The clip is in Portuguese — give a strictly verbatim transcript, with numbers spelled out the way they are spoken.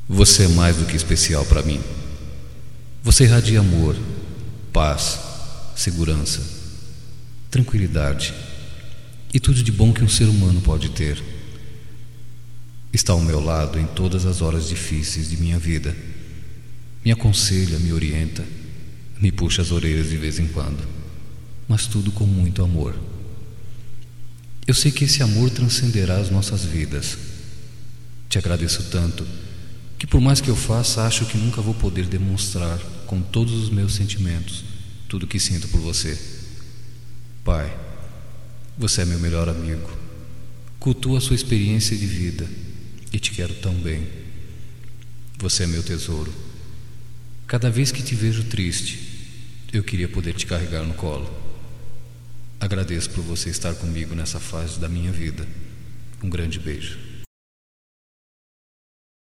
Você é mais do que especial para mim. Você irradia amor, paz, segurança, tranquilidade e tudo de bom que um ser humano pode ter. Está ao meu lado em todas as horas difíceis de minha vida. Me aconselha, me orienta, me puxa as orelhas de vez em quando, mas tudo com muito amor. Eu sei que esse amor transcenderá as nossas vidas. Te agradeço tanto que, por mais que eu faça, acho que nunca vou poder demonstrar com todos os meus sentimentos tudo o que sinto por você. Pai, você é meu melhor amigo. Cultuo a sua experiência de vida e te quero tão bem. Você é meu tesouro. Cada vez que te vejo triste, eu queria poder te carregar no colo. Agradeço por você estar comigo nessa fase da minha vida. Um grande beijo.